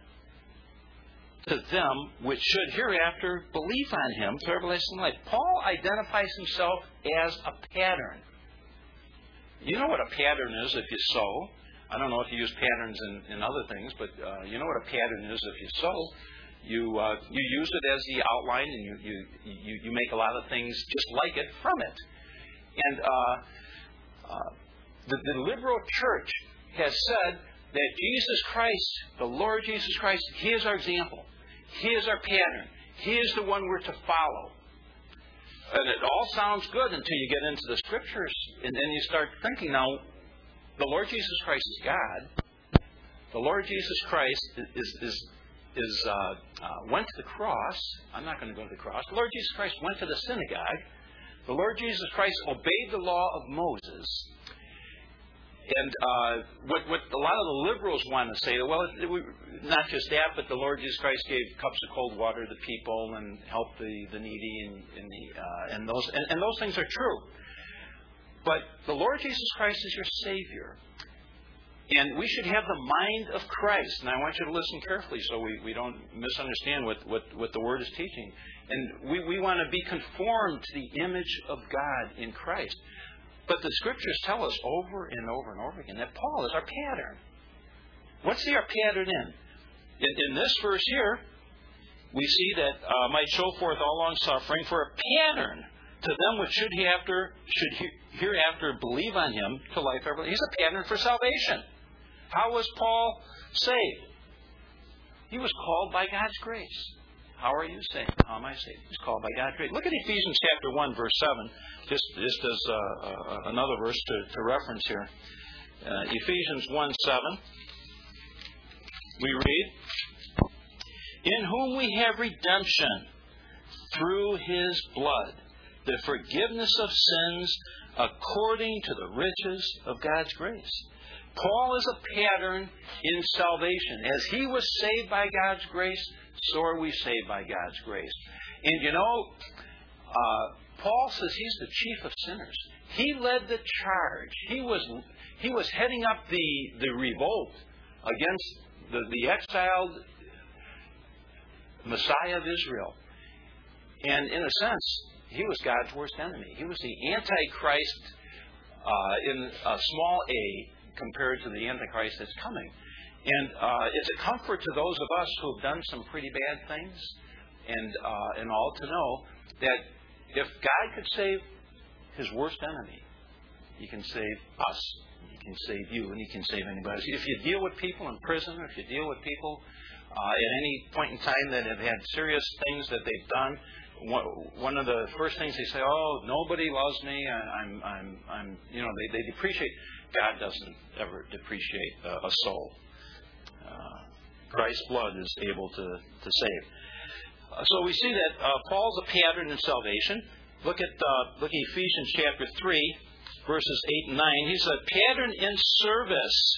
to them which should hereafter believe on him to everlasting life. Paul identifies himself as a pattern. You know what a pattern is if you sew. I don't know if you use patterns in, in other things, but uh, you know what a pattern is if you sew. You uh, you use it as the outline, and you, you you you make a lot of things just like it from it. And uh, uh, the, the liberal church has said that Jesus Christ, the Lord Jesus Christ, He is our example. He is our pattern. He is the one we're to follow. And it all sounds good until you get into the Scriptures. And then you start thinking, now, the Lord Jesus Christ is God. The Lord Jesus Christ is is, is uh, uh, went to the cross. I'm not going to go to the cross. The Lord Jesus Christ went to the synagogue. The Lord Jesus Christ obeyed the law of Moses. And uh, what, what a lot of the liberals want to say, well, it, it, not just that, but the Lord Jesus Christ gave cups of cold water to people and helped the, the needy, and, and, the, uh, and those and, and those things are true. But the Lord Jesus Christ is your Savior. And we should have the mind of Christ. And I want you to listen carefully so we, we don't misunderstand what, what, what the Word is teaching. And we, we want to be conformed to the image of God in Christ. But the Scriptures tell us over and over and over again that Paul is our pattern. What's he our pattern in? In, in this verse here, we see that uh, might show forth all long suffering for a pattern to them which should hereafter, should hereafter believe on him to life everlasting. He's a pattern for salvation. How was Paul saved? He was called by God's grace. How are you saved? How am I saved? He's called by God's grace. Look at Ephesians chapter one, verse seven. Just, just as uh, uh, another verse to, to reference here. Uh, Ephesians one seven. We read, in whom we have redemption through His blood, the forgiveness of sins according to the riches of God's grace. Paul is a pattern in salvation. As he was saved by God's grace, so are we saved by God's grace. And you know, uh, Paul says he's the chief of sinners. He led the charge. He was he was heading up the, the revolt against the, the exiled Messiah of Israel. And in a sense, he was God's worst enemy. He was the Antichrist uh, in a small a compared to the Antichrist that's coming. And uh, it's a comfort to those of us who have done some pretty bad things and uh, and all to know that if God could save His worst enemy, He can save us. He can save you, and He can save anybody. If you deal with people in prison, if you deal with people uh, at any point in time that have had serious things that they've done, one of the first things they say, "Oh, nobody loves me. I'm, I'm, I'm." You know, they, they depreciate. God doesn't ever depreciate uh, a soul. Uh, Christ's blood is able to, to save. Uh, so we see that uh, Paul's a pattern in salvation. Look at uh, look at Ephesians chapter three, verses eight and nine. He's a pattern in service.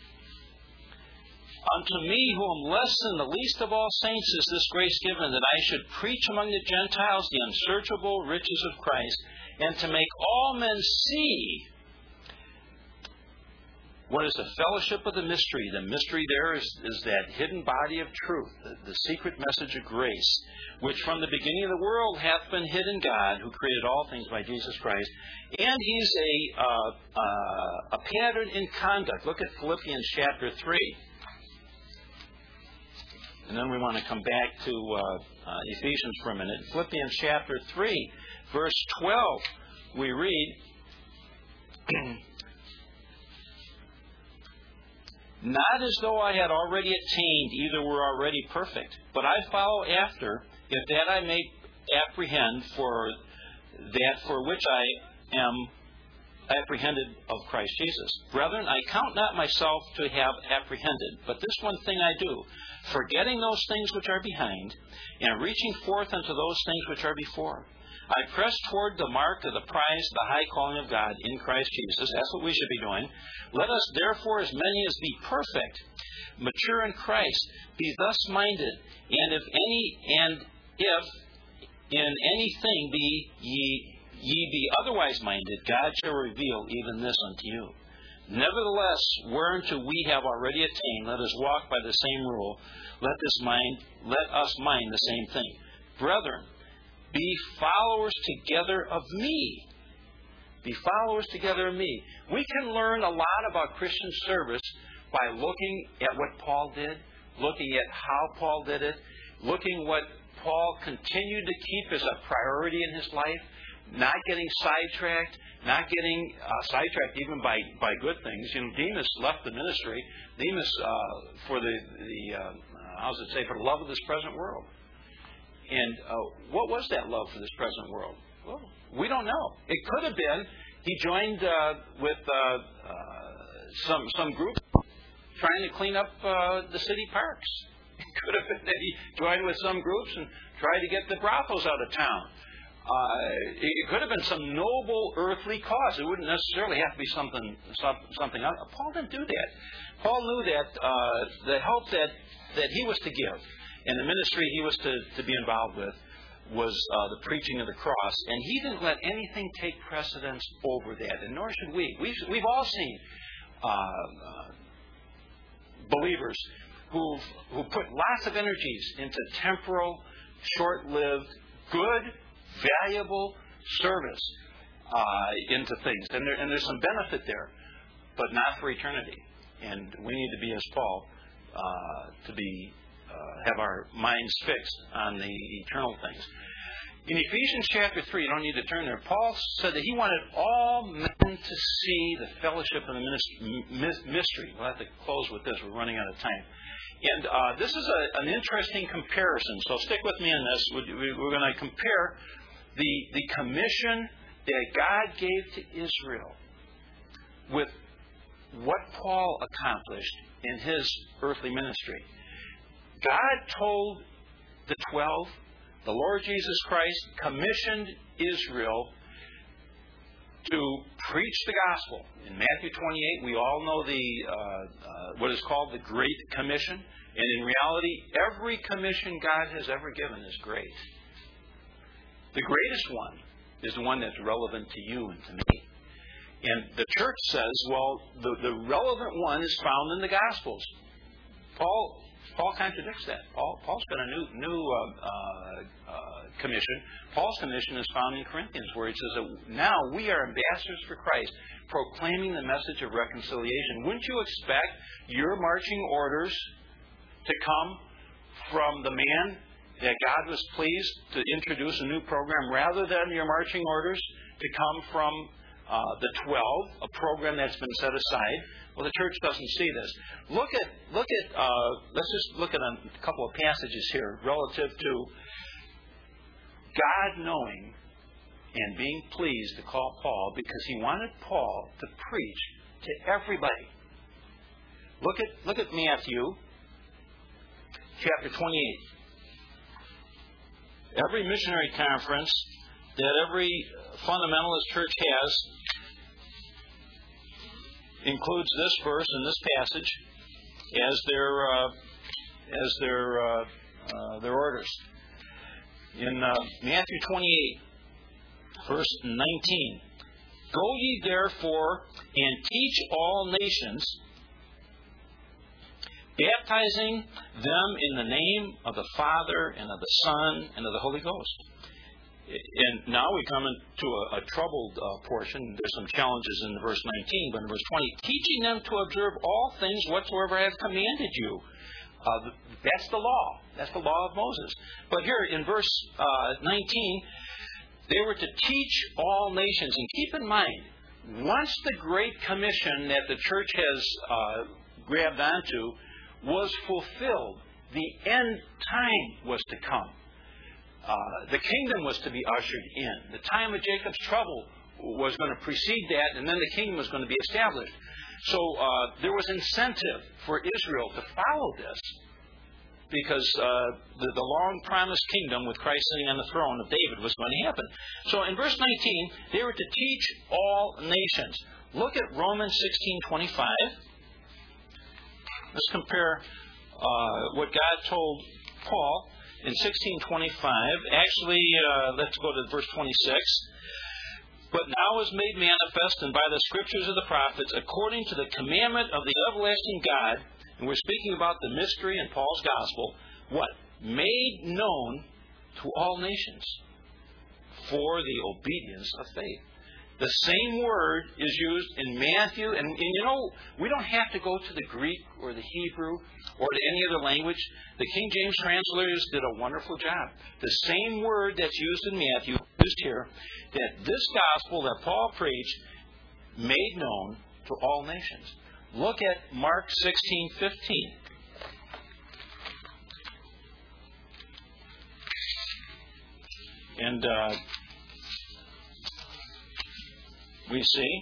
Unto me, who am less than the least of all saints, is this grace given, that I should preach among the Gentiles the unsearchable riches of Christ, and to make all men see what is the fellowship of the mystery. The mystery there is, is that hidden body of truth, the, the secret message of grace, which from the beginning of the world hath been hid in God, who created all things by Jesus Christ. And He's a, uh, uh, a pattern in conduct. Look at Philippians chapter three. and then we want to come back to uh, uh, Ephesians for a minute. Philippians chapter three, verse twelve, we read, not as though I had already attained, either were already perfect, but I follow after, if that I may apprehend for that for which I am apprehended of Christ Jesus. Brethren, I count not myself to have apprehended, but this one thing I do, forgetting those things which are behind, and reaching forth unto those things which are before. I press toward the mark of the prize, the high calling of God in Christ Jesus. That's what we should be doing. Let us therefore, as many as be perfect, mature in Christ, be thus minded, and if any and if in anything be ye ye be otherwise minded, God shall reveal even this unto you. Nevertheless, whereunto we have already attained, let us walk by the same rule. Let this mind, let us mind the same thing. Brethren, be followers together of me. Be followers together of me. We can learn a lot about Christian service by looking at what Paul did, looking at how Paul did it, looking what Paul continued to keep as a priority in his life, not getting sidetracked, not getting uh, sidetracked even by, by good things. You know, Demas left the ministry. Demas uh, for the, the uh, how's it say, for the love of this present world. And uh, what was that love for this present world? Well, we don't know. It could have been he joined uh, with uh, uh, some some group trying to clean up uh, the city parks. It could have been that he joined with some groups and tried to get the brothels out of town. Uh, it could have been some noble earthly cause. It wouldn't necessarily have to be something something else. Paul didn't do that. Paul knew that uh, the help that, that he was to give and the ministry he was to, to be involved with was uh, the preaching of the cross. And he didn't let anything take precedence over that, and nor should we. We've, we've all seen uh, uh, believers who've, who put lots of energies into temporal, short-lived, good, valuable service uh, into things. And, there, and there's some benefit there, but not for eternity. And we need to be as Paul, uh, to be uh, have our minds fixed on the eternal things. In Ephesians chapter three, you don't need to turn there, Paul said that he wanted all men to see the fellowship of the mystery. We'll have to close with this. We're running out of time. And uh, this is a, an interesting comparison. So stick with me on this. We're going to compare the, the commission that God gave to Israel with what Paul accomplished in his earthly ministry. God told the twelve, the Lord Jesus Christ commissioned Israel to preach the gospel. In Matthew twenty-eight, we all know the uh, uh, what is called the Great Commission. And in reality, every commission God has ever given is great. The greatest one is the one that's relevant to you and to me. And the church says, well, the, the relevant one is found in the Gospels. Paul Paul contradicts that. Paul, Paul's got a new new uh, uh, uh, commission. Paul's commission is found in Corinthians, where he says that now we are ambassadors for Christ, proclaiming the message of reconciliation. Wouldn't you expect your marching orders to come from the man that God was pleased to introduce a new program, rather than your marching orders to come from uh, the twelve, a program that's been set aside? Well, the church doesn't see this. Look at look at uh, let's just look at a couple of passages here relative to God knowing and being pleased to call Paul, because he wanted Paul to preach to everybody. Look at look at Matthew chapter twenty-eight. Every missionary conference that every fundamentalist church has includes this verse and this passage as their uh, as their uh, uh, their orders. In uh, Matthew twenty-eight, verse nineteen, "Go ye therefore and teach all nations, baptizing them in the name of the Father and of the Son and of the Holy Ghost." And now we come into a, a troubled uh, portion. There's some challenges in verse nineteen, but in verse twenty, "Teaching them to observe all things whatsoever I have commanded you. Uh, that's the law. That's the law of Moses. But here in verse uh, nineteen, they were to teach all nations. And keep in mind, once the Great Commission that the church has uh, grabbed onto was fulfilled, the end time was to come. Uh, the kingdom was to be ushered in. The time of Jacob's trouble was going to precede that, and then the kingdom was going to be established. So uh, there was incentive for Israel to follow this, because uh, the, the long-promised kingdom with Christ sitting on the throne of David was going to happen. So in verse nineteen, they were to teach all nations. Look at Romans sixteen twenty-five. Let's compare uh, what God told Paul in sixteen twenty-five. Actually, uh, let's go to verse twenty-six. But now is made manifest, and by the scriptures of the prophets, according to the commandment of the everlasting God, and we're speaking about the mystery in Paul's gospel, what? Made known to all nations for the obedience of faith. The same word is used in Matthew, and, and you know, we don't have to go to the Greek or the Hebrew or to any other language. The King James translators did a wonderful job. The same word that's used in Matthew, used here, that this gospel that Paul preached made known to all nations. Look at Mark sixteen fifteen. And uh, we see,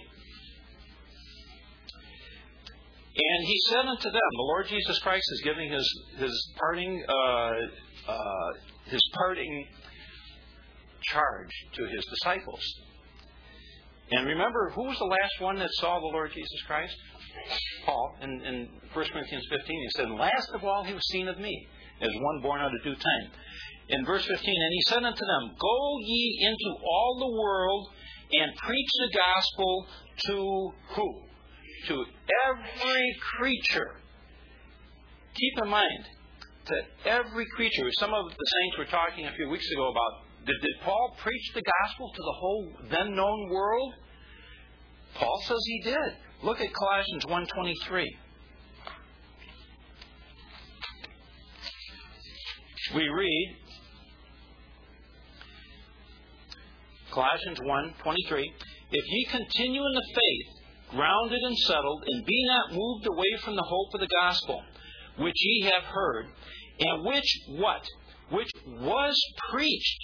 and he said unto them, the Lord Jesus Christ is giving his his parting uh, uh, his parting charge to his disciples. And remember, who was the last one that saw the Lord Jesus Christ? Paul. In, in First Corinthians fifteen, he said, last of all he was seen of me, as one born out of due time. In verse fifteen, and he said unto them, go ye into all the world and preach the gospel to who? To every creature. Keep in mind, to every creature. Some of the saints were talking a few weeks ago about, did, did Paul preach the gospel to the whole then known world? Paul says he did. Look at Colossians one twenty-three. We read, Colossians one twenty-three, if ye continue in the faith, grounded and settled, and be not moved away from the hope of the gospel, which ye have heard, and which what? Which was preached.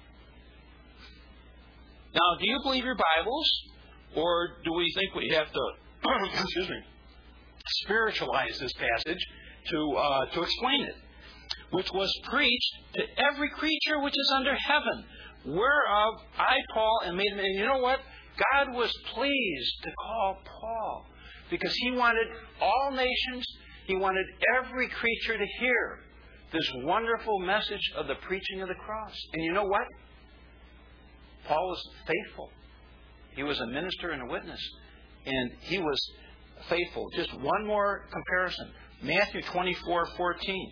Now, do you believe your Bibles, or do we think we have to, excuse me, spiritualize this passage to uh, to explain it? Which was preached to every creature which is under heaven, whereof I, Paul, am made. And you know what? God was pleased to call Paul because he wanted all nations, he wanted every creature to hear this wonderful message of the preaching of the cross. And you know what? Paul was faithful. He was a minister and a witness. And he was faithful. Just one more comparison. Matthew twenty-four fourteen.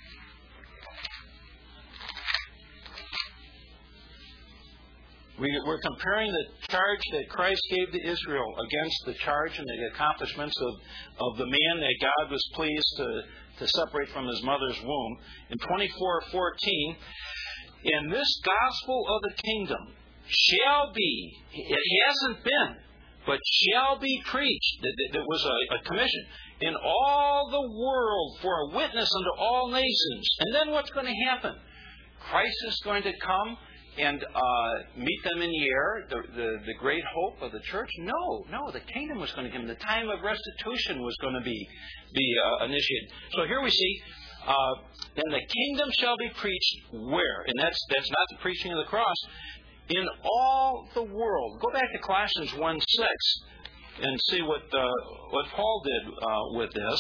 We, we're comparing the charge that Christ gave to Israel against the charge and the accomplishments of, of the man that God was pleased to, to separate from his mother's womb. In twenty-four fourteen, in this gospel of the kingdom shall be, it hasn't been, but shall be preached, that was a, a commission, in all the world for a witness unto all nations. And then what's going to happen? Christ is going to come and uh, meet them in the air, the, the, the great hope of the church? No, no, the kingdom was going to come. The time of restitution was going to be, be uh, initiated. So here we see, uh, then the kingdom shall be preached where? And that's, that's not the preaching of the cross. In all the world. Go back to Colossians one six and see what, uh, what Paul did uh, with this.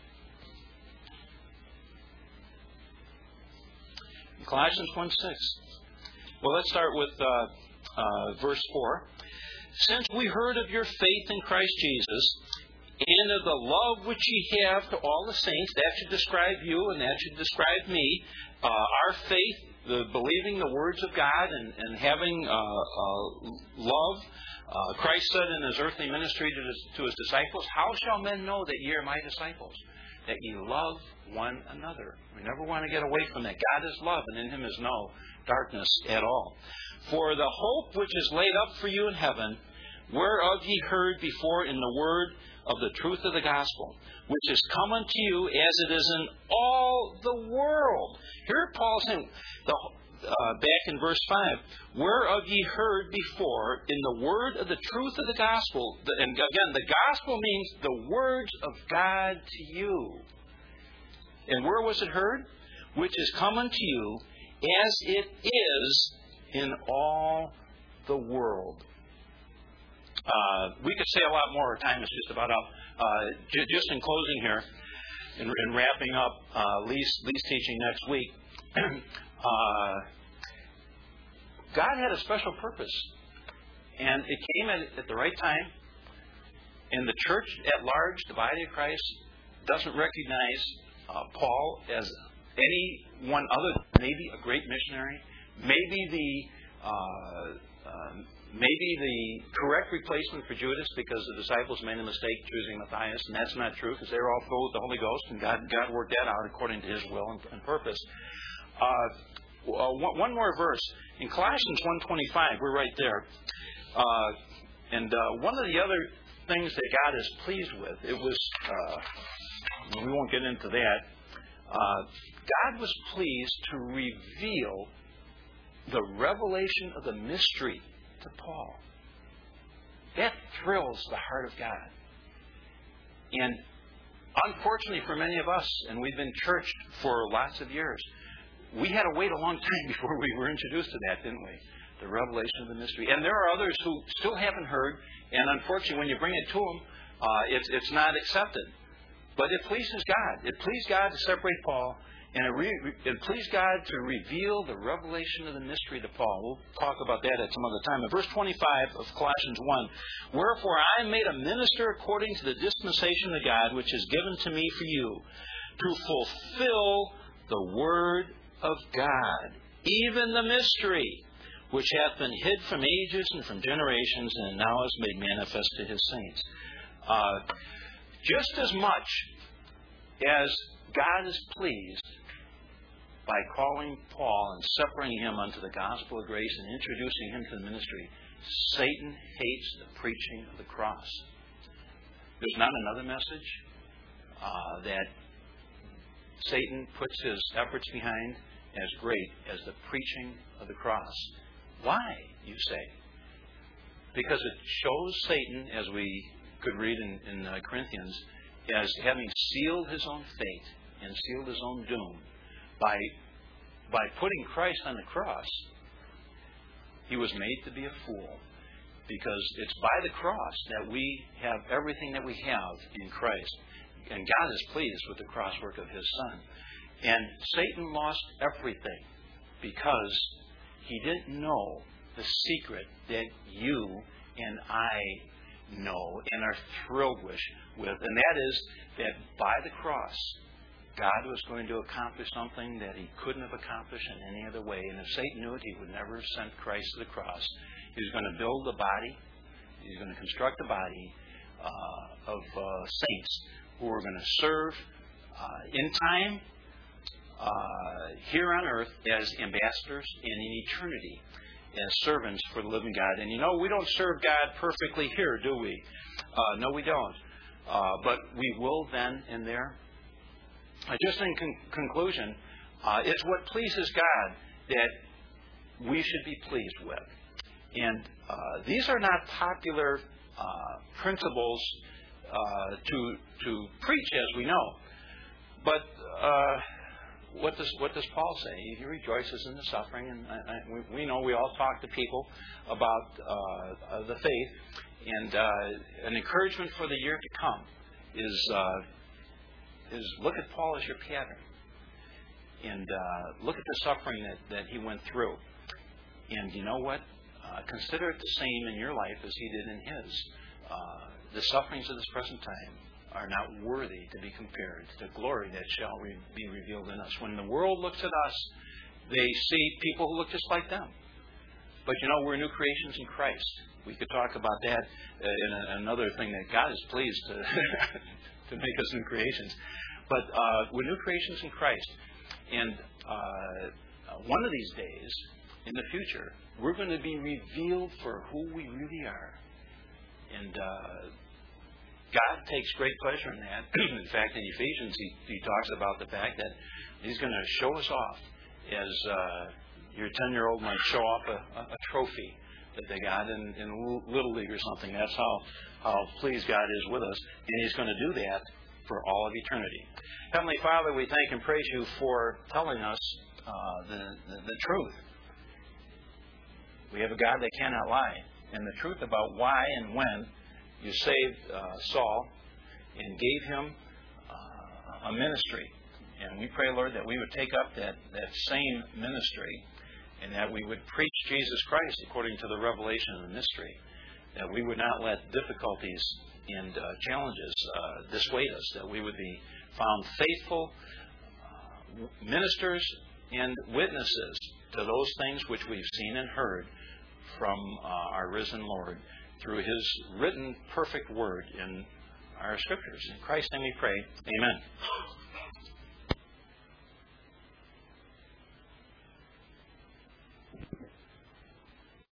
Colossians one six. Well, let's start with uh, uh, verse four. Since we heard of your faith in Christ Jesus, and of the love which ye have to all the saints, that should describe you and that should describe me. Uh, our faith, the believing the words of God and, and having uh, uh, love. Uh, Christ said in his earthly ministry to his, to his disciples, how shall men know that ye are my disciples? that ye love one another. We never want to get away from that. God is love, and in Him is no darkness at all. For the hope which is laid up for you in heaven, whereof ye heard before in the word of the truth of the gospel, which is come unto you as it is in all the world. Here Paul is saying, the, uh, back in verse five, whereof ye heard before in the word of the truth of the gospel. And again, the gospel means the words of God to you. And where was it heard? Which is come unto you as it is in all the world. Uh, we could say a lot more. Our time is just about up. Uh, j- just in closing here, and, and wrapping up uh, Lee's, Lee's teaching next week, uh, God had a special purpose, and it came at, at the right time. And the church at large, the body of Christ, doesn't recognize uh, Paul as anyone other than maybe a great missionary, maybe the uh, um, maybe the correct replacement for Judas, because the disciples made a mistake choosing Matthias, and that's not true, because they were all filled with the Holy Ghost, and God, God worked that out according to His will and, and purpose. Uh, uh, one, one more verse. In Colossians one twenty-five, we're right there. Uh, and uh, one of the other things that God is pleased with, it was, uh, we won't get into that, uh, God was pleased to reveal the revelation of the mystery to Paul. That thrills the heart of God. And unfortunately for many of us, and we've been churched for lots of years, we had to wait a long time before we were introduced to that, didn't we? The revelation of the mystery. And there are others who still haven't heard, and unfortunately when you bring it to them, uh, it's, it's not accepted. But it pleases God. It pleased God to separate Paul, and it, re- it pleased God to reveal the revelation of the mystery to Paul. We'll talk about that at some other time. In verse twenty-five of Colossians one, wherefore I am made a minister according to the dispensation of God, which is given to me for you, to fulfill the word of God, even the mystery, which hath been hid from ages and from generations, and now is made manifest to His saints. Uh, just as much as God is pleased by calling Paul and separating him unto the gospel of grace and introducing him to the ministry, Satan hates the preaching of the cross. There's not another message uh, that Satan puts his efforts behind as great as the preaching of the cross. Why, you say? Because it shows Satan, as we could read in, in uh, Corinthians, as having sealed his own fate and sealed his own doom by by putting Christ on the cross. He was made to be a fool, because it's by the cross that we have everything that we have in Christ, and God is pleased with the cross work of His Son. And Satan lost everything because he didn't know the secret that you and I know and are thrilled with, with, and that is that by the cross, God was going to accomplish something that He couldn't have accomplished in any other way. And if Satan knew it, he would never have sent Christ to the cross. He was going to build a body. He's going to construct a body uh, of uh, saints who are going to serve uh, in time uh, here on earth as ambassadors, and in eternity as servants for the living God. And you know, we don't serve God perfectly here, do we? Uh, no, we don't. Uh, but we will then and there. Uh, just in con- conclusion, uh, it's what pleases God that we should be pleased with. And uh, these are not popular uh, principles uh, to to preach, as we know. But uh, what does what does Paul say? He rejoices in the suffering, and I, I, we, we know we all talk to people about uh, uh, the faith, and uh, an encouragement for the year to come is uh, is look at Paul as your pattern, and uh, look at the suffering that, that he went through, and you know what? Uh, consider it the same in your life as he did in his. Uh, the sufferings of this present time are not worthy to be compared to the glory that shall re- be revealed in us. When the world looks at us, they see people who look just like them. But you know, we're new creations in Christ. We could talk about that uh, in a, another thing, that God is pleased to, to make us new creations. But uh, we're new creations in Christ. And uh, one of these days, in the future, we're going to be revealed for who we really are. And uh, God takes great pleasure in that. In fact, in Ephesians, he, he talks about the fact that He's going to show us off as uh, your ten-year-old might show off a, a trophy that they got in, in Little League or something. That's how, how pleased God is with us. And He's going to do that for all of eternity. Heavenly Father, we thank and praise You for telling us uh, the, the, the truth. We have a God that cannot lie. And the truth about why and when You saved uh, Saul and gave him uh, a ministry. And we pray, Lord, that we would take up that, that same ministry and that we would preach Jesus Christ according to the revelation of the mystery. That we would not let difficulties and uh, challenges uh, dissuade us. That we would be found faithful uh, ministers and witnesses to those things which we've seen and heard from uh, our risen Lord through His written perfect word in our Scriptures. In Christ's name we pray. Amen.